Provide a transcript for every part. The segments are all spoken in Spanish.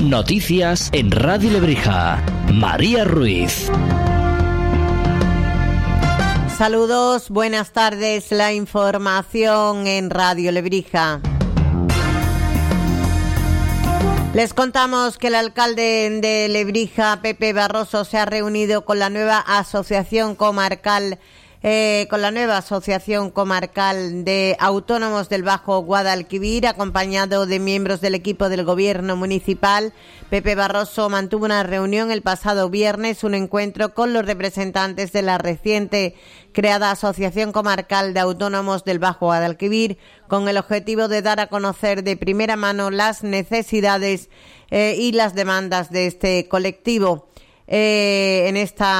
Noticias en Radio Lebrija. María Ruiz. Saludos, buenas tardes. La información en Radio Lebrija. Les contamos que el alcalde de Lebrija, Pepe Barroso, se ha reunido con la nueva asociación comarcal de autónomos del Bajo Guadalquivir, acompañado de miembros del equipo del gobierno municipal. Pepe Barroso mantuvo una reunión el pasado viernes, un encuentro con los representantes de la reciente creada Asociación Comarcal de Autónomos del Bajo Guadalquivir, con el objetivo de dar a conocer de primera mano las necesidades y las demandas de este colectivo. En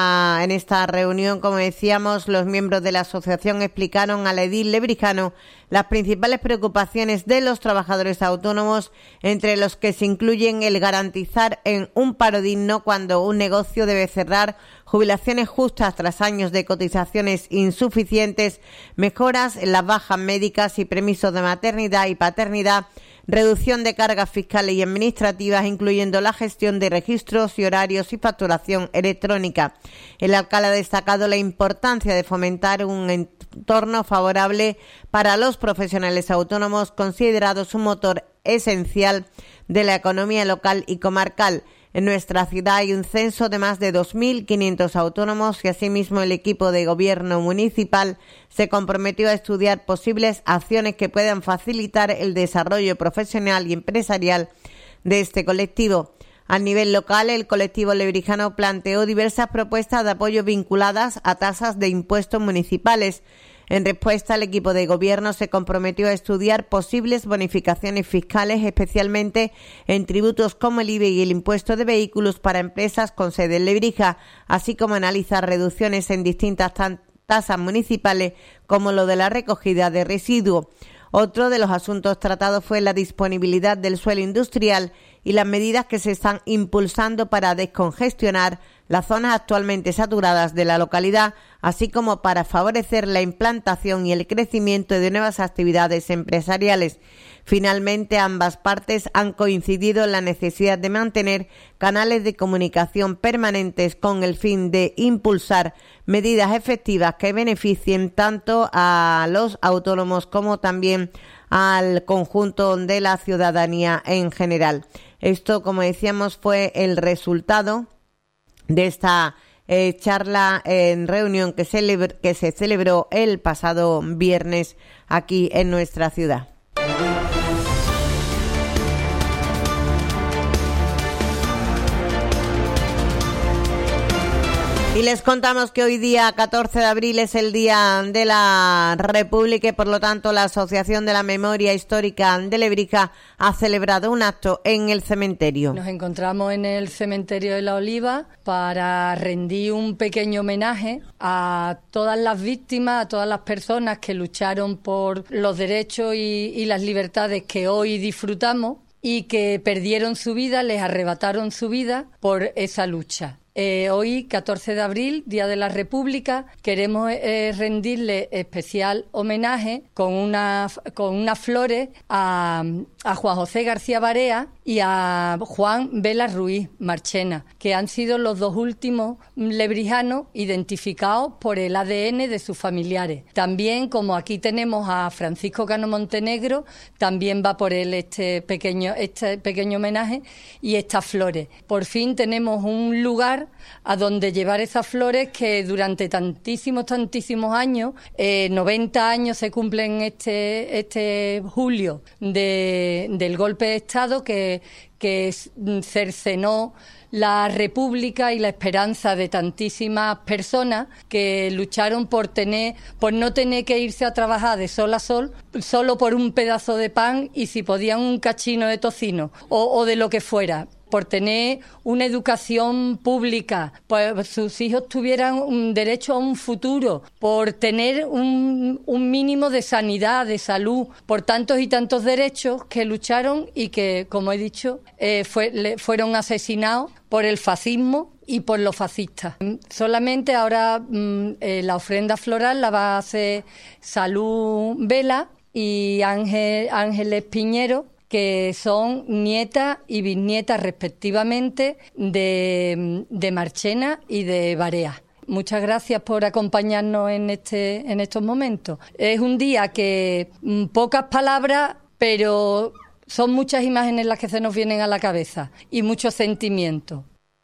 esta reunión, como decíamos, los miembros de la asociación explicaron al edil lebrijano las principales preocupaciones de los trabajadores autónomos, entre los que se incluyen el garantizar en un paro digno cuando un negocio debe cerrar, jubilaciones justas tras años de cotizaciones insuficientes, mejoras en las bajas médicas y permisos de maternidad y paternidad, reducción de cargas fiscales y administrativas, incluyendo la gestión de registros y horarios y facturación electrónica. El alcalde ha destacado la importancia de fomentar un entorno favorable para los profesionales autónomos, considerados un motor esencial de la economía local y comarcal. En nuestra ciudad hay un censo de más de 2.500 autónomos y asimismo el equipo de gobierno municipal se comprometió a estudiar posibles acciones que puedan facilitar el desarrollo profesional y empresarial de este colectivo. A nivel local, el colectivo lebrijano planteó diversas propuestas de apoyo vinculadas a tasas de impuestos municipales. En respuesta, el equipo de gobierno se comprometió a estudiar posibles bonificaciones fiscales, especialmente en tributos como el IBI y el impuesto de vehículos para empresas con sede en Lebrija, así como analizar reducciones en distintas tasas municipales, como lo de la recogida de residuos. Otro de los asuntos tratados fue la disponibilidad del suelo industrial y las medidas que se están impulsando para descongestionar las zonas actualmente saturadas de la localidad, así como para favorecer la implantación y el crecimiento de nuevas actividades empresariales. Finalmente, ambas partes han coincidido en la necesidad de mantener canales de comunicación permanentes con el fin de impulsar medidas efectivas que beneficien tanto a los autónomos como también al conjunto de la ciudadanía en general. Esto, como decíamos, fue el resultado de esta charla en reunión que se celebró el pasado viernes aquí en nuestra ciudad. Y les contamos que hoy día 14 de abril es el Día de la República y por lo tanto la Asociación de la Memoria Histórica de Lebrija ha celebrado un acto en el cementerio. Nos encontramos en el cementerio de La Oliva para rendir un pequeño homenaje a todas las víctimas, a todas las personas que lucharon por los derechos y las libertades que hoy disfrutamos y que perdieron su vida, les arrebataron su vida por esa lucha. Hoy, 14 de abril, Día de la República, queremos rendirle especial homenaje con unas flores a Juan José García Barea y a Juan Vela Ruiz Marchena, que han sido los dos últimos lebrijanos identificados por el ADN de sus familiares. También, como aquí tenemos a Francisco Cano Montenegro, también va por él este pequeño homenaje y estas flores. Por fin tenemos un lugar a donde llevar esas flores que durante tantísimos años, 90 años se cumplen este julio del golpe de Estado que cercenó la República y la esperanza de tantísimas personas que lucharon por no tener que irse a trabajar de sol a sol, solo por un pedazo de pan y si podían un cachino de tocino o de lo que fuera. Por tener una educación pública, por sus hijos tuvieran un derecho a un futuro, por tener un mínimo de sanidad, de salud, por tantos y tantos derechos que lucharon y que, como he dicho, fueron asesinados por el fascismo y por los fascistas. Solamente ahora la ofrenda floral la va a hacer Salud Vela y Ángeles Piñero, que son nietas y bisnietas respectivamente de Marchena y de Barea. Muchas gracias por acompañarnos en estos momentos. Es un día que pocas palabras, pero son muchas imágenes las que se nos vienen a la cabeza y muchos sentimientos.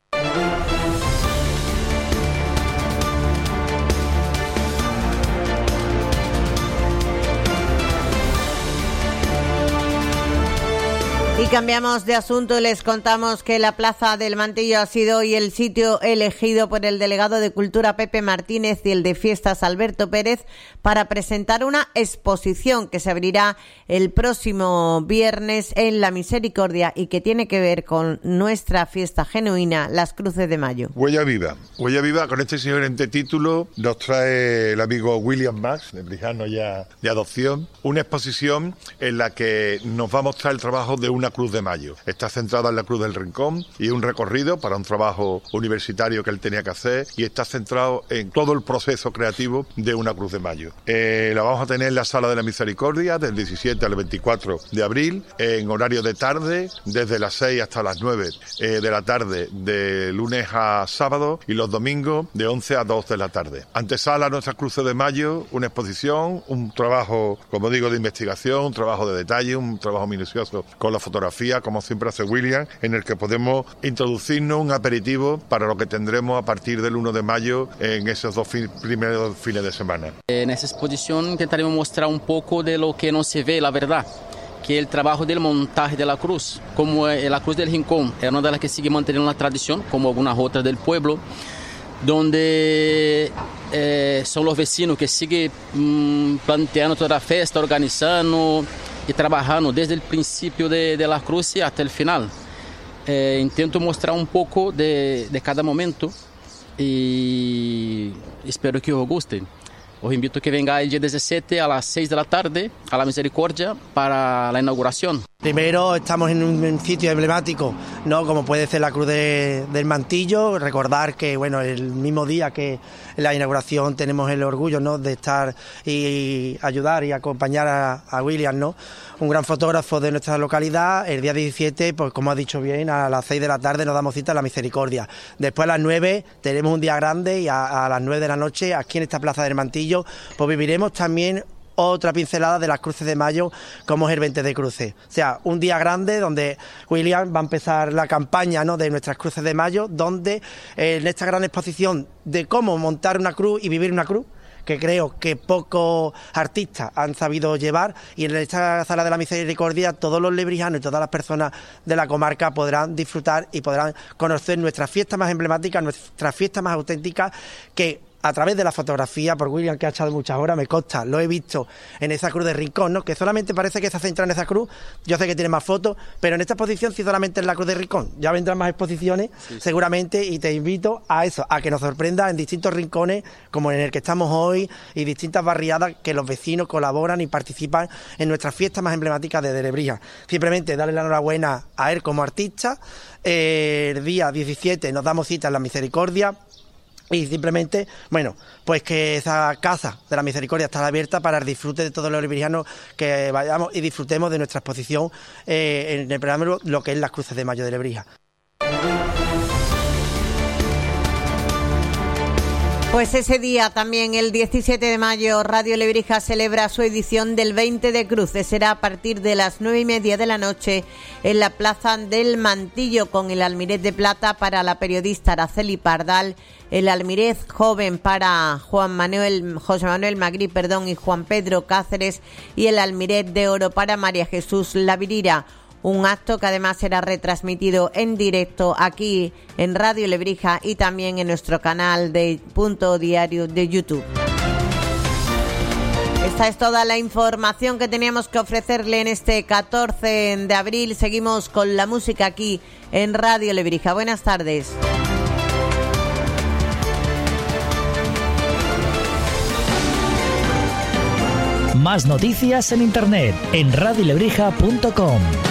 Y cambiamos de asunto y les contamos que la Plaza del Mantillo ha sido hoy el sitio elegido por el delegado de Cultura Pepe Martínez y el de Fiestas Alberto Pérez para presentar una exposición que se abrirá el próximo viernes en La Misericordia y que tiene que ver con nuestra fiesta genuina, las Cruces de Mayo. Huella Viva, con este siguiente título nos trae el amigo William Max, de Brijano ya de adopción, una exposición en la que nos va a mostrar el trabajo de una Cruz de Mayo. Está centrada en la Cruz del Rincón y un recorrido para un trabajo universitario que él tenía que hacer, y está centrado en todo el proceso creativo de una Cruz de Mayo. La vamos a tener en la Sala de la Misericordia del 17 al 24 de abril, en horario de tarde, desde las 6 hasta las 9 de la tarde, de lunes a sábado, y los domingos de 11 a 2 de la tarde. Antesala a nuestras Cruces de Mayo, una exposición, un trabajo, como digo, de investigación, un trabajo de detalle, un trabajo minucioso con la fotografía, como siempre hace William, en el que podemos introducirnos un aperitivo para lo que tendremos a partir del 1 de mayo en esos primeros fines de semana. En esa exposición intentaremos mostrar un poco de lo que no se ve, la verdad, que el trabajo del montaje de la cruz, como la Cruz del Rincón, es una de las que sigue manteniendo la tradición, como algunas otras del pueblo, donde son los vecinos que siguen planteando toda la fiesta, organizando y trabajando desde el principio de la cruz hasta el final. Intento mostrar un poco de cada momento y espero que os guste. Os invito a que venga el día 17 a las 6 de la tarde a La Misericordia para la inauguración. Primero estamos en un sitio emblemático, ¿no? Como puede ser la Cruz del Mantillo. Recordar que, bueno, el mismo día que la inauguración tenemos el orgullo, ¿no?, de estar y ayudar y acompañar a William, ¿no?, un gran fotógrafo de nuestra localidad. El día 17, pues como ha dicho bien, a las 6 de la tarde nos damos cita a La Misericordia. Después a las 9 tenemos un día grande y a las 9 de la noche aquí en esta Plaza del Mantillo pues viviremos también otra pincelada de las Cruces de Mayo, como es el 20 de Cruces. O sea, un día grande donde William va a empezar la campaña, ¿no?, de nuestras Cruces de Mayo, donde en esta gran exposición de cómo montar una cruz y vivir una cruz, que creo que pocos artistas han sabido llevar, y en esta Sala de la Misericordia todos los lebrijanos y todas las personas de la comarca podrán disfrutar y podrán conocer nuestras fiestas más emblemáticas, nuestras fiestas más auténticas, que a través de la fotografía, por William, que ha echado muchas horas, me consta, lo he visto en esa cruz de Rincón, ¿no?, que solamente parece que se ha centrado en esa cruz. Yo sé que tiene más fotos, pero en esta exposición sí solamente es la cruz de Rincón. Ya vendrán más exposiciones, sí, seguramente, y te invito a eso, a que nos sorprenda en distintos rincones, como en el que estamos hoy, y distintas barriadas que los vecinos colaboran y participan en nuestras fiestas más emblemáticas de Lebrija. Simplemente darle la enhorabuena a él como artista. El día 17 nos damos cita en La Misericordia. Y simplemente, bueno, pues que esa casa de La Misericordia estará abierta para el disfrute de todos los lebrijanos, que vayamos y disfrutemos de nuestra exposición en el programa, lo que es las Cruces de Mayo de Lebrija. Pues ese día también, el 17 de mayo, Radio Lebrija celebra su edición del 20 de Cruces. Será a partir de las 9:30 de la noche en la Plaza del Mantillo, con el almirez de plata para la periodista Araceli Pardal, el almirez joven para José Manuel Magri, y Juan Pedro Cáceres, y el almirez de oro para María Jesús Lavirira. Un acto que además será retransmitido en directo aquí en Radio Lebrija y también en nuestro canal de Punto Diario de YouTube. Esta es toda la información que teníamos que ofrecerle en este 14 de abril. Seguimos con la música aquí en Radio Lebrija. Buenas tardes. Más noticias en internet en radiolebrija.com.